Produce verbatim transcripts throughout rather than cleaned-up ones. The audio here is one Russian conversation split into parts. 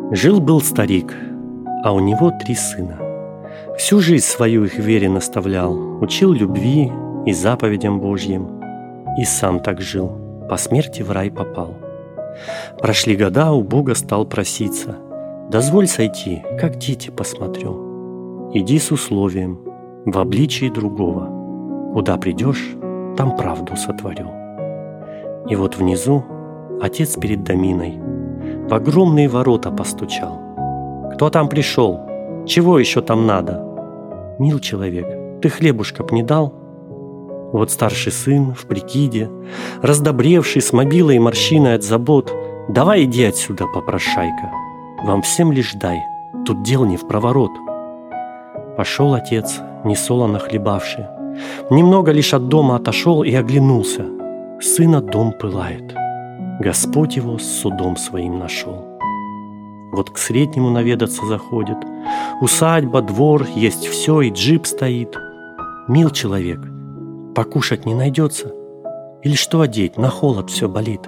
Жил-был старик, а у него три сына. Всю жизнь свою их вере наставлял, учил любви и заповедям Божьим. И сам так жил, по смерти в рай попал. Прошли года, у Бога стал проситься: «Дозволь сойти, как дети посмотрю. Иди с условием, в обличии другого. Куда придешь, там правду сотворю». И вот внизу отец перед доминой в огромные ворота постучал. «Кто там пришел? Чего еще там надо?» «Мил человек, ты хлебушка б не дал?» Вот старший сын в прикиде, раздобревший, с мобилой и морщиной от забот: «Давай иди отсюда, попрошайка, вам всем лишь дай, тут дел не впроворот». Пошел отец, несолоно хлебавший, немного лишь от дома отошел и оглянулся. Сына дом пылает, Господь его с судом своим нашел. Вот к среднему наведаться заходит. Усадьба, двор, есть все, и джип стоит. «Мил человек, покушать не найдется? Или что одеть, на холод все болит?»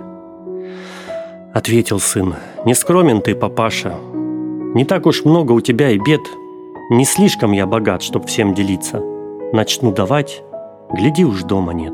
Ответил сын: «Не скромен ты, папаша. Не так уж много у тебя и бед. Не слишком я богат, чтоб всем делиться. Начну давать, гляди, уж дома нет».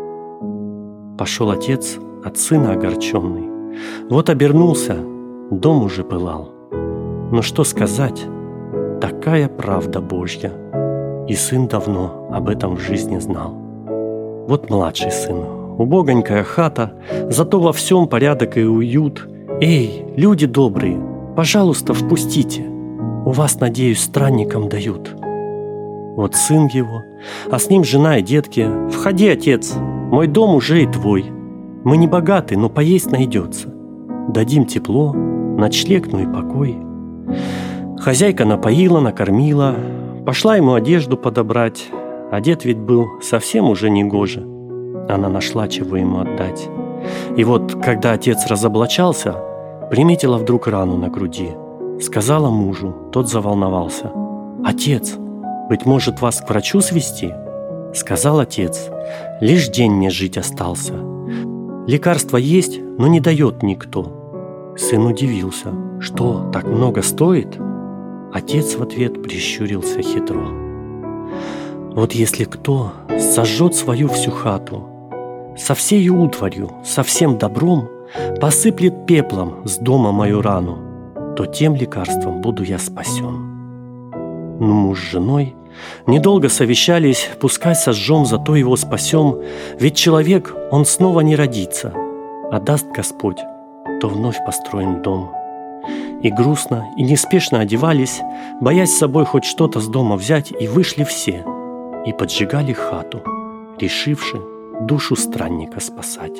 Пошел отец от сына огорченный. Вот обернулся, дом уже пылал. Но что сказать, такая правда Божья, и сын давно об этом в жизни знал. Вот младший сын, убогонькая хата, зато во всем порядок и уют. «Эй, люди добрые, пожалуйста, впустите, у вас, надеюсь, странникам дают». Вот сын его, а с ним жена и детки: «Входи, отец, мой дом уже и твой. Мы не богаты, но поесть найдется. Дадим тепло, ночлег, ну и покой». Хозяйка напоила, накормила, пошла ему одежду подобрать. Одет ведь был совсем уже негоже. Она нашла, чего ему отдать. И вот, когда отец разоблачался, приметила вдруг рану на груди. Сказала мужу, тот заволновался: «Отец, быть может, вас к врачу свезти?» Сказал отец: «Лишь день мне жить остался. Лекарство есть, но не дает никто». Сын удивился: «Что, так много стоит?» Отец в ответ прищурился хитро: «Вот если кто сожжет свою всю хату, со всей утварью, со всем добром, посыплет пеплом с дома мою рану, то тем лекарством буду я спасен». Но муж с женой недолго совещались: пускай сожжем, зато его спасем. Ведь человек, он снова не родится, а даст Господь, то вновь построим дом. И грустно, и неспешно одевались, боясь с собой хоть что-то с дома взять, и вышли все, и поджигали хату, решивши душу странника спасать.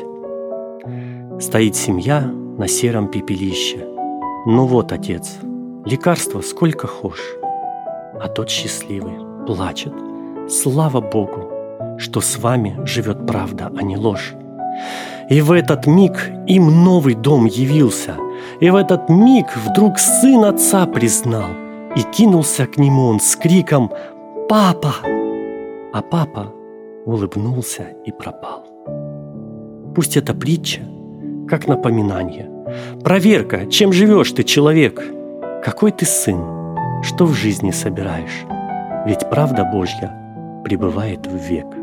Стоит семья на сером пепелище. Ну вот, отец, лекарства сколько хошь. А тот счастливый плачет: «Слава Богу, что с вами живет правда, а не ложь». И в этот миг им новый дом явился, и в этот миг вдруг сын отца признал, и кинулся к нему он с криком: «Папа!» А папа улыбнулся и пропал. Пусть эта притча как напоминание, проверка, чем живешь ты, человек, какой ты сын, что в жизни собираешь, ведь правда Божья пребывает век.